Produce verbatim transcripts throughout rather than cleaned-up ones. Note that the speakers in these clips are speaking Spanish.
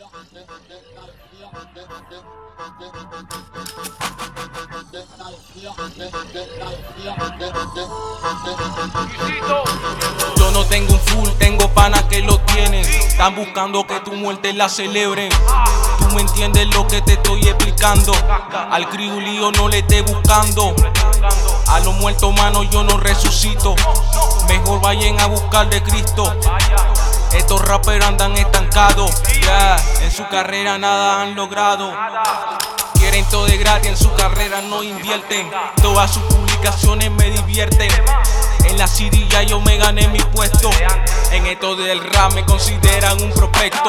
Yo no tengo un full, tengo panas que lo tienen. Están buscando que tu muerte la celebren. Tú me entiendes lo que te estoy explicando. Al criollo no le esté buscando. A los muertos manos yo no resucito. Mejor vayan a buscar de Cristo. Estos raperos andan estancados, yeah. En su carrera nada han logrado. Quieren todo de gratis, en su carrera no invierten. Todas sus publicaciones me divierten. En la city ya yo me gané mi puesto. En esto del rap me consideran un prospecto.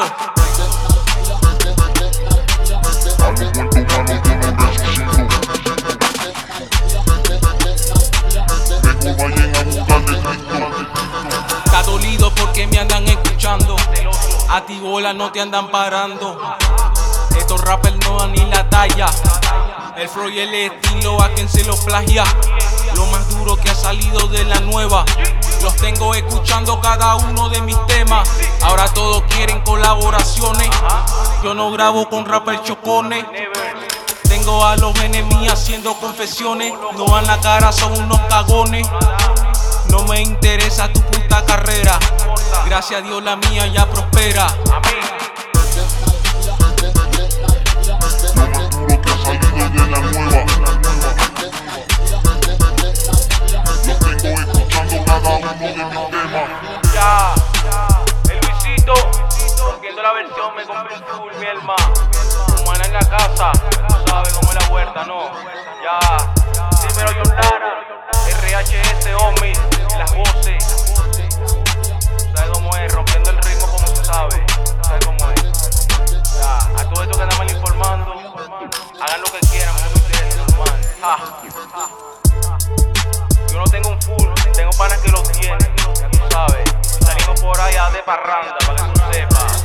Está dolido porque me andan escuchando. A ti bola no te andan parando. Estos rappers no dan ni la talla. El flow y el estilo a quien se lo plagia. Lo más duro que ha salido de la nueva. Los tengo escuchando cada uno de mis temas. Ahora todos quieren colaboraciones. Yo no grabo con rappers chocones. Tengo a los enemigos haciendo confesiones. No dan la cara, son unos cagones. No me interesa tu puta carrera. Gracias a Dios la mía ya prospera. Ya, el Luisito, rompiendo la versión, me compré un full, mi alma. Humana en la casa, tú sabes cómo es la huerta, ¿no? Ya, dímelo John Lara, R H S, Omi, las voces. ¿Sabes cómo es? Rompiendo el ritmo como se sabe. ¿Sabes cómo es? Ya, a todo esto que andan mal informando, hagan lo que quieran, no me interesa, normal. Ja. Yo no tengo un full, tengo panas que lo tienen, ya tú sabes. Salimos por allá de parranda, para que tú sepas.